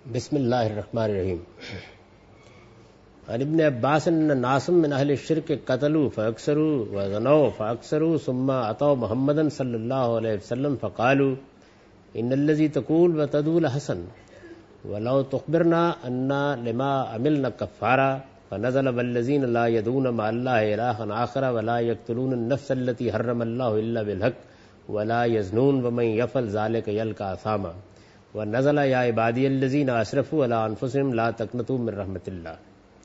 بسم اللہ الرحمن الرحیم. عن ابن عباس ناس من اہل الشرک قتلوا فاکثروا وزنوا فاکثروا ثم اتوا محمدا صلی اللہ علیہ وسلم فقالوا ان الذي تقول وتدول حسن ولو تخبرنا ان لما عملنا كفارا فنزل والذین لا يدعون مع الله الها آخر ولا يقتلون النفس التي حرم الله الا بالحق ولا يزنون ومن يفعل ذلك يلقى اثاما ونزل یا عبادی الذین اسرفوا علی انفسهم لا تقنطوا من رحمت اللہ.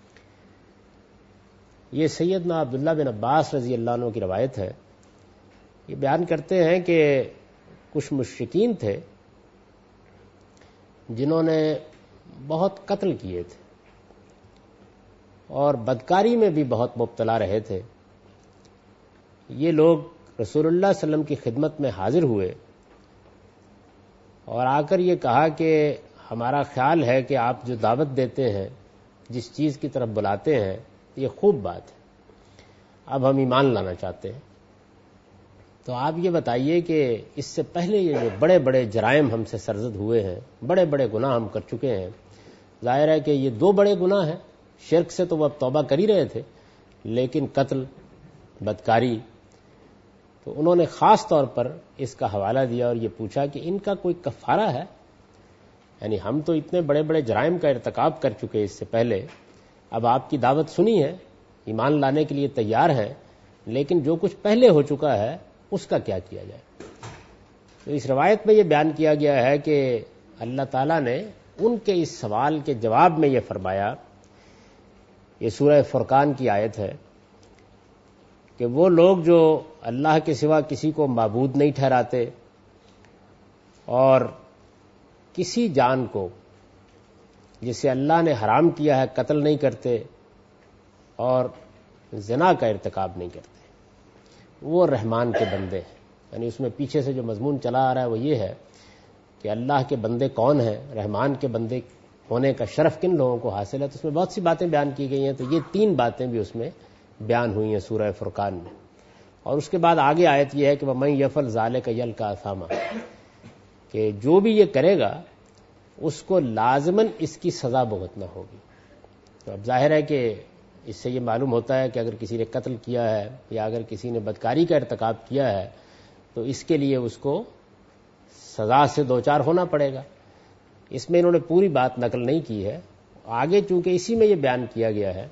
یہ سیدنا عبداللہ بن عباس رضی اللہ عنہ کی روایت ہے. یہ بیان کرتے ہیں کہ کچھ مشرکین تھے جنہوں نے بہت قتل کیے تھے اور بدکاری میں بھی بہت مبتلا رہے تھے. یہ لوگ رسول اللہ صلی اللہ علیہ وسلم کی خدمت میں حاضر ہوئے اور آ کر یہ کہا کہ ہمارا خیال ہے کہ آپ جو دعوت دیتے ہیں، جس چیز کی طرف بلاتے ہیں، یہ خوب بات ہے، اب ہم ایمان لانا چاہتے ہیں. تو آپ یہ بتائیے کہ اس سے پہلے یہ جو بڑے بڑے جرائم ہم سے سرزد ہوئے ہیں، بڑے بڑے گناہ ہم کر چکے ہیں، ظاہر ہے کہ یہ دو بڑے گناہ ہیں. شرک سے تو وہ اب توبہ کر ہی رہے تھے، لیکن قتل، بدکاری، تو انہوں نے خاص طور پر اس کا حوالہ دیا اور یہ پوچھا کہ ان کا کوئی کفارہ ہے؟ یعنی ہم تو اتنے بڑے بڑے جرائم کا ارتکاب کر چکے اس سے پہلے، اب آپ کی دعوت سنی ہے، ایمان لانے کے لیے تیار ہیں، لیکن جو کچھ پہلے ہو چکا ہے اس کا کیا کیا جائے؟ تو اس روایت میں یہ بیان کیا گیا ہے کہ اللہ تعالیٰ نے ان کے اس سوال کے جواب میں یہ فرمایا، یہ سورہ فرقان کی آیت ہے کہ وہ لوگ جو اللہ کے سوا کسی کو معبود نہیں ٹھہراتے اور کسی جان کو جسے اللہ نے حرام کیا ہے قتل نہیں کرتے اور زنا کا ارتکاب نہیں کرتے، وہ رحمان کے بندے ہیں. یعنی اس میں پیچھے سے جو مضمون چلا آ رہا ہے وہ یہ ہے کہ اللہ کے بندے کون ہیں، رحمان کے بندے ہونے کا شرف کن لوگوں کو حاصل ہے. تو اس میں بہت سی باتیں بیان کی گئی ہیں، تو یہ 3 باتیں بھی اس میں بیان ہوئی ہیں سورہ فرقان میں. اور اس کے بعد آگے آیت یہ ہے کہ وَمَن يَفْعَلْ ذَلِكَ يَلْقَ أَثَامًا، کہ جو بھی یہ کرے گا اس کو لازماً اس کی سزا بھگتنا ہوگی. تو اب ظاہر ہے کہ اس سے یہ معلوم ہوتا ہے کہ اگر کسی نے قتل کیا ہے یا اگر کسی نے بدکاری کا ارتکاب کیا ہے تو اس کے لیے اس کو سزا سے دوچار ہونا پڑے گا. اس میں انہوں نے پوری بات نقل نہیں کی ہے. آگے چونکہ اسی میں یہ بیان کیا گیا ہے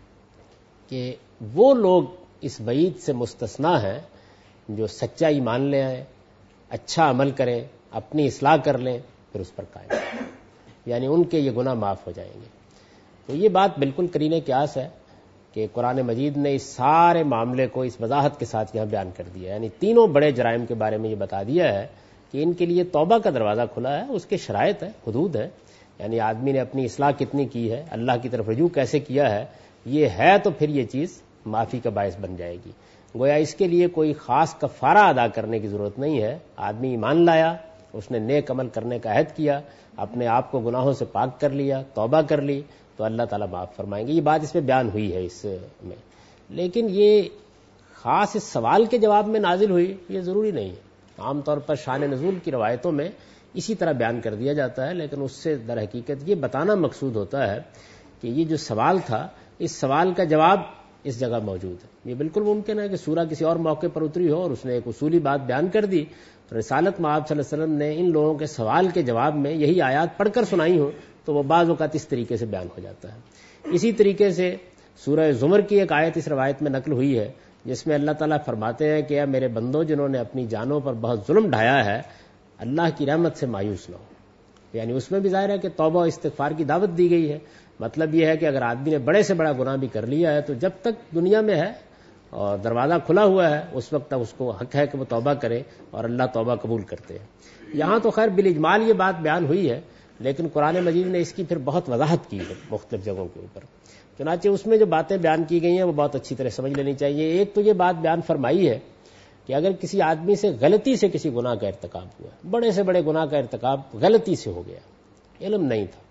کہ وہ لوگ اس وعید سے مستثنا ہیں جو سچا ایمان لے آئیں، اچھا عمل کریں، اپنی اصلاح کر لیں، پھر اس پر قائم رہیں، یعنی ان کے یہ گناہ معاف ہو جائیں گے. تو یہ بات بالکل قرینہ قیاس ہے کہ قرآن مجید نے اس سارے معاملے کو اس وضاحت کے ساتھ یہاں بیان کر دیا ہے. یعنی تینوں بڑے جرائم کے بارے میں یہ بتا دیا ہے کہ ان کے لیے توبہ کا دروازہ کھلا ہے، اس کے شرائط ہے، حدود ہے. یعنی آدمی نے اپنی اصلاح کتنی کی ہے، اللہ کی طرف رجوع کیسے کیا ہے، یہ ہے تو پھر یہ چیز معافی کا باعث بن جائے گی. گویا اس کے لیے کوئی خاص کفارہ ادا کرنے کی ضرورت نہیں ہے. آدمی ایمان لایا، اس نے نیک عمل کرنے کا عہد کیا، اپنے آپ کو گناہوں سے پاک کر لیا، توبہ کر لی، تو اللہ تعالیٰ معاف فرمائیں گے. یہ بات اس میں بیان ہوئی ہے اس میں، لیکن یہ خاص اس سوال کے جواب میں نازل ہوئی یہ ضروری نہیں ہے. عام طور پر شان نزول کی روایتوں میں اسی طرح بیان کر دیا جاتا ہے، لیکن اس سے در حقیقت یہ بتانا مقصود ہوتا ہے کہ یہ جو سوال تھا، اس سوال کا جواب اس جگہ موجود ہے. یہ بالکل ممکن ہے کہ سورہ کسی اور موقع پر اتری ہو اور اس نے ایک اصولی بات بیان کر دی، رسالت میں آپ صلی اللہ علیہ وسلم نے ان لوگوں کے سوال کے جواب میں یہی آیات پڑھ کر سنائی ہو تو وہ بعض اوقات اس طریقے سے بیان ہو جاتا ہے. اسی طریقے سے سورہ زمر کی ایک آیت اس روایت میں نقل ہوئی ہے جس میں اللہ تعالیٰ فرماتے ہیں کہ اے میرے بندوں جنہوں نے اپنی جانوں پر بہت ظلم ڈھایا ہے، اللہ کی رحمت سے مایوس نہ ہو. یعنی اس میں بھی ظاہر ہے کہ توبہ و استغفار کی دعوت دی گئی ہے. مطلب یہ ہے کہ اگر آدمی نے بڑے سے بڑا گناہ بھی کر لیا ہے تو جب تک دنیا میں ہے اور دروازہ کھلا ہوا ہے اس وقت تک اس کو حق ہے کہ وہ توبہ کرے اور اللہ توبہ قبول کرتے ہیں. یہاں تو خیر بالاجمال یہ بات بیان ہوئی ہے، لیکن قرآن مجید نے اس کی پھر بہت وضاحت کی ہے مختلف جگہوں کے اوپر. چنانچہ اس میں جو باتیں بیان کی گئی ہیں وہ بہت اچھی طرح سمجھ لینی چاہیے. ایک تو یہ بات بیان فرمائی ہے کہ اگر کسی آدمی سے غلطی سے کسی گناہ کا ارتکاب ہوا، بڑے سے بڑے گناہ کا ارتکاب غلطی سے ہو گیا، علم نہیں تھا،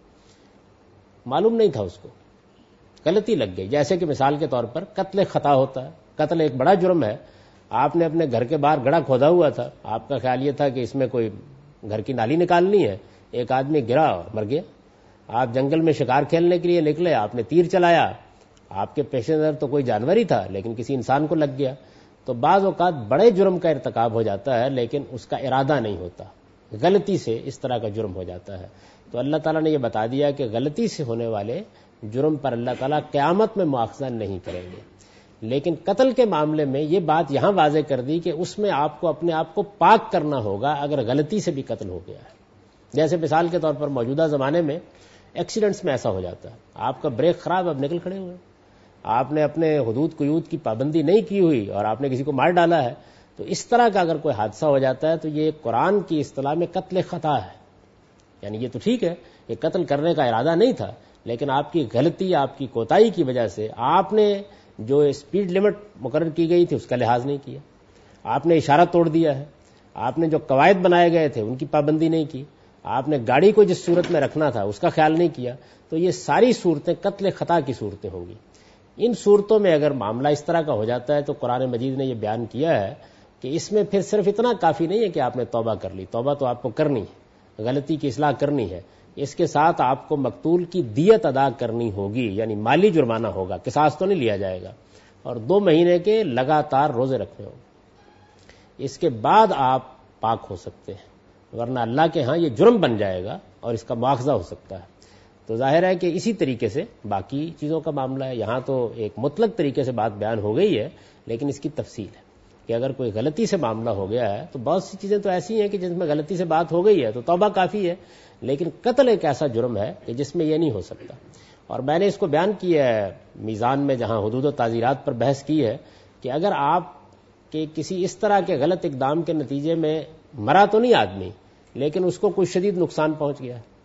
معلوم نہیں تھا اس کو، غلطی لگ گئی، جیسے کہ مثال کے طور پر قتل خطا ہوتا ہے. قتل ایک بڑا جرم ہے. آپ نے اپنے گھر کے باہر گڑھا کھودا ہوا تھا، آپ کا خیال یہ تھا کہ اس میں کوئی گھر کی نالی نکالنی ہے، ایک آدمی گرا اور مر گیا. آپ جنگل میں شکار کھیلنے کے لیے نکلے, آپ نے تیر چلایا, آپ کے پیش نظر تو کوئی جانور ہی تھا لیکن کسی انسان کو لگ گیا. تو بعض اوقات بڑے جرم کا ارتکاب ہو جاتا ہے لیکن اس کا ارادہ نہیں ہوتا, غلطی سے اس طرح کا جرم ہو جاتا ہے. تو اللہ تعالیٰ نے یہ بتا دیا کہ غلطی سے ہونے والے جرم پر اللہ تعالیٰ قیامت میں مؤاخذہ نہیں کریں گے. لیکن قتل کے معاملے میں یہ بات یہاں واضح کر دی کہ اس میں آپ کو اپنے آپ کو پاک کرنا ہوگا اگر غلطی سے بھی قتل ہو گیا ہے. جیسے مثال کے طور پر موجودہ زمانے میں ایکسیڈنٹس میں ایسا ہو جاتا ہے, آپ کا بریک خراب, اب نکل کھڑے ہوئے, آپ نے اپنے حدود قیود کی پابندی نہیں کی ہوئی اور آپ نے کسی کو مار ڈالا ہے. تو اس طرح کا اگر کوئی حادثہ ہو جاتا ہے تو یہ قرآن کی اصطلاح میں قتل خطا ہے. یعنی یہ تو ٹھیک ہے, یہ قتل کرنے کا ارادہ نہیں تھا, لیکن آپ کی غلطی, آپ کی کوتاہی کی وجہ سے آپ نے جو اسپیڈ لمٹ مقرر کی گئی تھی اس کا لحاظ نہیں کیا, آپ نے اشارہ توڑ دیا ہے, آپ نے جو قواعد بنائے گئے تھے ان کی پابندی نہیں کی, آپ نے گاڑی کو جس صورت میں رکھنا تھا اس کا خیال نہیں کیا. تو یہ ساری صورتیں قتل خطا کی صورتیں ہوں گی. ان صورتوں میں اگر معاملہ اس طرح کا ہو جاتا ہے تو قرآن مجید نے یہ بیان کیا ہے کہ اس میں پھر صرف اتنا کافی نہیں ہے کہ آپ نے توبہ کر لی, توبہ تو آپ کو کرنی ہے, غلطی کی اصلاح کرنی ہے, اس کے ساتھ آپ کو مقتول کی دیت ادا کرنی ہوگی, یعنی مالی جرمانہ ہوگا, قصاص تو نہیں لیا جائے گا, اور 2 مہینے کے لگاتار روزے رکھنے ہوں گے. اس کے بعد آپ پاک ہو سکتے ہیں, ورنہ اللہ کے ہاں یہ جرم بن جائے گا اور اس کا مواخذہ ہو سکتا ہے. تو ظاہر ہے کہ اسی طریقے سے باقی چیزوں کا معاملہ ہے. یہاں تو ایک مطلق طریقے سے بات بیان ہو گئی ہے, لیکن اس کی تفصیل ہے کہ اگر کوئی غلطی سے معاملہ ہو گیا ہے تو بہت سی چیزیں تو ایسی ہیں کہ جس میں غلطی سے بات ہو گئی ہے تو توبہ کافی ہے, لیکن قتل ایک ایسا جرم ہے کہ جس میں یہ نہیں ہو سکتا. اور میں نے اس کو بیان کیا ہے میزان میں, جہاں حدود و تعزیرات پر بحث کی ہے, کہ اگر آپ کے کسی اس طرح کے غلط اقدام کے نتیجے میں مرا تو نہیں آدمی, لیکن اس کو کوئی شدید نقصان پہنچ گیا ہے,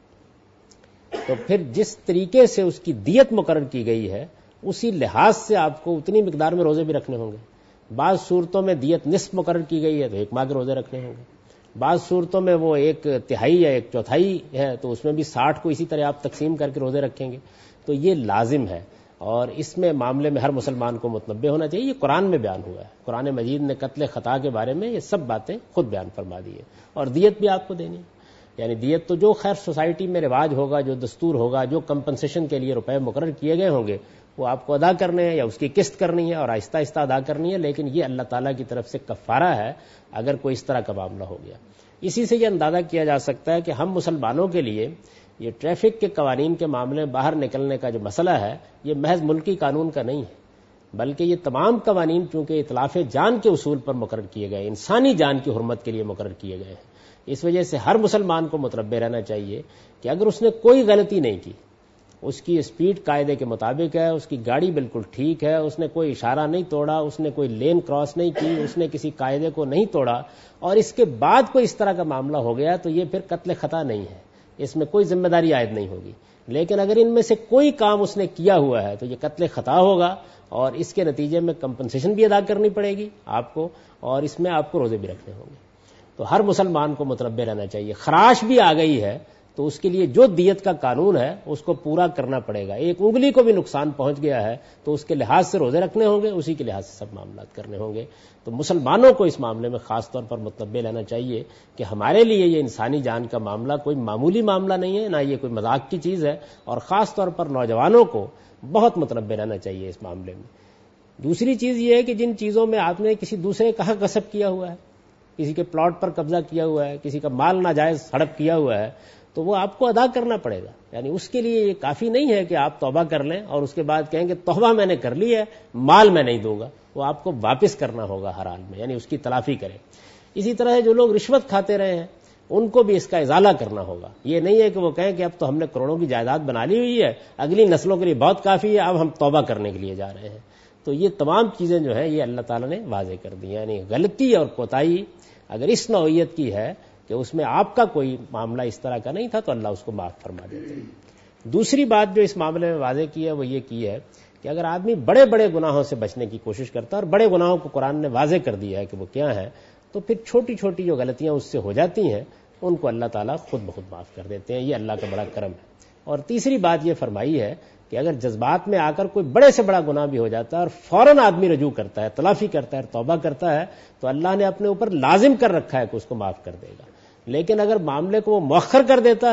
تو پھر جس طریقے سے اس کی دیت مقرر کی گئی ہے اسی لحاظ سے آپ کو اتنی مقدار میں روزے بھی رکھنے ہوں گے. بعض صورتوں میں دیت نصف مقرر کی گئی ہے تو 1 ماہ کے روزے رکھنے ہوں گے, بعض صورتوں میں وہ 1/3 یا 1/4 ہے تو اس میں بھی 60 کو اسی طرح آپ تقسیم کر کے روزے رکھیں گے. تو یہ لازم ہے, اور اس میں معاملے میں ہر مسلمان کو متنبہ ہونا چاہیے. یہ قرآن میں بیان ہوا ہے, قرآن مجید نے قتل خطا کے بارے میں یہ سب باتیں خود بیان فرما دی ہے, اور دیت بھی آپ کو دینی ہے. یعنی دیت تو جو خیر سوسائٹی میں رواج ہوگا, جو دستور ہوگا, جو کمپنسیشن کے لیے روپے مقرر کیے گئے ہوں گے وہ آپ کو ادا کرنے ہیں, یا اس کی قسط کرنی ہے اور آہستہ آہستہ ادا کرنی ہے. لیکن یہ اللہ تعالیٰ کی طرف سے کفارہ ہے اگر کوئی اس طرح کا معاملہ ہو گیا. اسی سے یہ اندازہ کیا جا سکتا ہے کہ ہم مسلمانوں کے لیے یہ ٹریفک کے قوانین کے معاملے میں باہر نکلنے کا جو مسئلہ ہے یہ محض ملکی قانون کا نہیں ہے, بلکہ یہ تمام قوانین چونکہ اطلاف جان کے اصول پر مقرر کیے گئے, انسانی جان کی حرمت کے لیے مقرر کیے گئے ہیں. اس وجہ سے ہر مسلمان کو متنبہ رہنا چاہیے کہ اگر اس نے کوئی غلطی نہیں کی, اس کی اسپیڈ قاعدے کے مطابق ہے, اس کی گاڑی بالکل ٹھیک ہے, اس نے کوئی اشارہ نہیں توڑا, اس نے کوئی لین کراس نہیں کی, اس نے کسی قاعدے کو نہیں توڑا, اور اس کے بعد کوئی اس طرح کا معاملہ ہو گیا تو یہ پھر قتل خطا نہیں ہے, اس میں کوئی ذمہ داری عائد نہیں ہوگی. لیکن اگر ان میں سے کوئی کام اس نے کیا ہوا ہے تو یہ قتل خطا ہوگا, اور اس کے نتیجے میں کمپنسیشن بھی ادا کرنی پڑے گی آپ کو, اور اس میں آپ کو روزے بھی رکھنے ہوں گے. تو ہر مسلمان کو متنبہ رہنا چاہیے. خراش بھی آ گئی ہے تو اس کے لیے جو دیت کا قانون ہے اس کو پورا کرنا پڑے گا. 1 انگلی کو بھی نقصان پہنچ گیا ہے تو اس کے لحاظ سے روزے رکھنے ہوں گے, اسی کے لحاظ سے سب معاملات کرنے ہوں گے. تو مسلمانوں کو اس معاملے میں خاص طور پر متنبہ رہنا چاہیے کہ ہمارے لیے یہ انسانی جان کا معاملہ کوئی معمولی معاملہ نہیں ہے, نہ یہ کوئی مذاق کی چیز ہے, اور خاص طور پر نوجوانوں کو بہت متنبہ رہنا چاہیے اس معاملے میں. دوسری چیز یہ ہے کہ جن چیزوں میں آپ نے کسی دوسرے کا حق غصب کیا ہوا ہے, کسی کے پلاٹ پر قبضہ کیا ہوا ہے, کسی کا مال ناجائز ہڑپ کیا ہوا ہے, تو وہ آپ کو ادا کرنا پڑے گا. یعنی اس کے لیے یہ کافی نہیں ہے کہ آپ توبہ کر لیں اور اس کے بعد کہیں کہ توبہ میں نے کر لی ہے, مال میں نہیں دوں گا. وہ آپ کو واپس کرنا ہوگا ہر حال میں, یعنی اس کی تلافی کریں. اسی طرح جو لوگ رشوت کھاتے رہے ہیں ان کو بھی اس کا ازالہ کرنا ہوگا. یہ نہیں ہے کہ وہ کہیں کہ اب تو ہم نے کروڑوں کی جائیداد بنا لی ہوئی ہے, اگلی نسلوں کے لیے بہت کافی ہے, اب ہم توبہ کرنے کے لیے جا رہے ہیں. تو یہ تمام چیزیں جو ہیں یہ اللہ تعالیٰ نے واضح کر دی. یعنی غلطی اور کوتاہی اگر اس نوعیت کی ہے کہ اس میں آپ کا کوئی معاملہ اس طرح کا نہیں تھا تو اللہ اس کو معاف فرما دیتے ہیں. دوسری بات جو اس معاملے میں واضح کی ہے وہ یہ کی ہے کہ اگر آدمی بڑے بڑے گناہوں سے بچنے کی کوشش کرتا ہے, اور بڑے گناہوں کو قرآن نے واضح کر دیا ہے کہ وہ کیا ہیں, تو پھر چھوٹی چھوٹی جو غلطیاں اس سے ہو جاتی ہیں ان کو اللہ تعالیٰ خود بخود معاف کر دیتے ہیں. یہ اللہ کا بڑا کرم ہے. اور تیسری بات یہ فرمائی ہے کہ اگر جذبات میں آ کر کوئی بڑے سے بڑا گناہ بھی ہو جاتا ہے اور فوراً آدمی رجوع کرتا ہے, تلافی کرتا ہے, توبہ کرتا ہے, تو اللہ نے اپنے اوپر لازم کر رکھا ہے کہ اس کو معاف کر دے گا. لیکن اگر معاملے کو وہ مؤخر کر دیتا ہے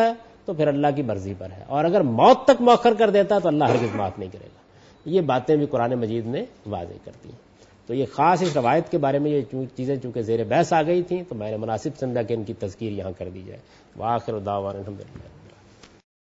تو پھر اللہ کی مرضی پر ہے، اور اگر موت تک مؤخر کر دیتا تو اللہ ہرگز معاف نہیں کرے گا۔ یہ باتیں بھی قرآن مجید نے واضح کرتی ہیں۔ تو یہ خاص اس روایت کے بارے میں یہ چیزیں چونکہ زیر بحث آ گئی تھیں تو میں نے مناسب سمجھا کہ ان کی تذکیر یہاں کر دی جائے۔ وآخر دعوانا الحمدللہ۔